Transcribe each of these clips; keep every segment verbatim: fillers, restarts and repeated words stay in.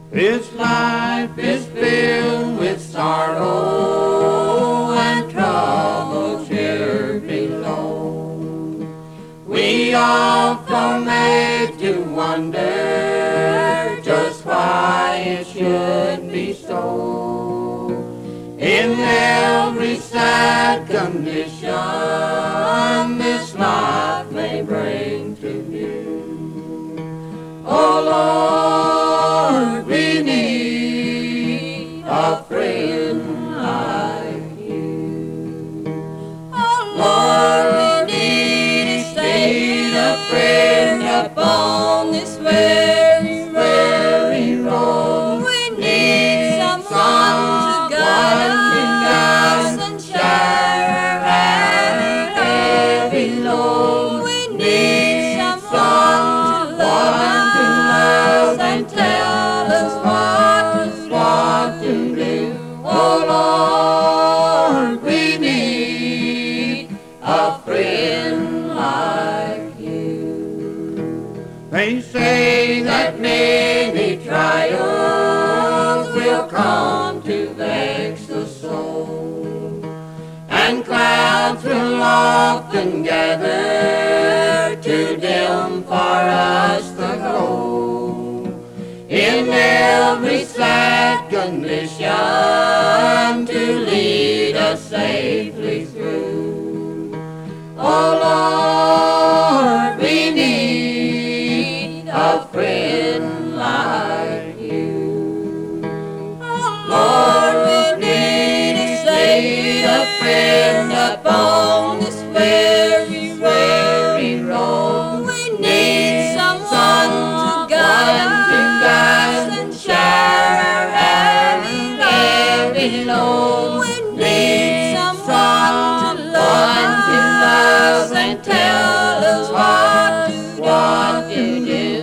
This life is filled with sorrow and trouble here below. We often made to wonder just why it should be so. In every sad condition this life may bring to you. Oh Lord, we need a friend like you. Oh Lord, we need a Savior, a friend upon this very, very road. We need someone to guide us and share our heavy load. We need someone to love and tell us what, what to do. Oh Lord, we need a friend like you. They say that many trials will come to vex the soul, and clouds will often gather to dim for us the glow. In every sad condition to lead us safely through. Oh Lord, we need a friend like you. Oh Lord, we need a Savior, a friend upon this very, very road. We need someone to guide us and share our heavy load. We need someone to love and tell us what, what to do.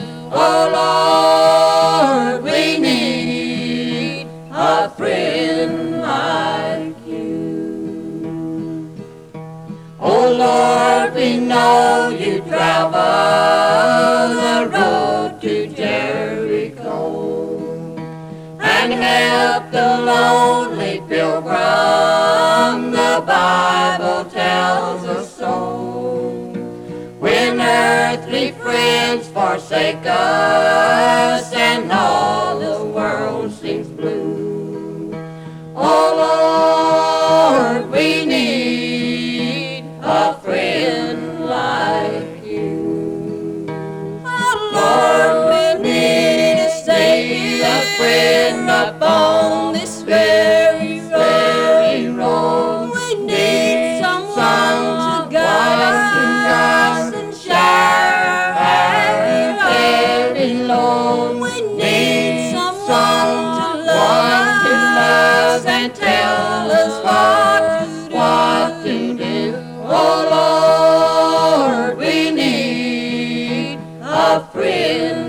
Oh Lord, we need a friend like you. Oh Lord, we know you travel the road to Jericho and help the lonely pilgrim, the Bible tells us so. When earthly friends forsake us and all the world seems blue, oh Lord, we need a friend like you. Oh Lord, we need a Savior, a friend upon this very, very road. We need someone to guide us and share our heavy load. We need someone to love and tell us what, What to do? Oh Lord, we need a friend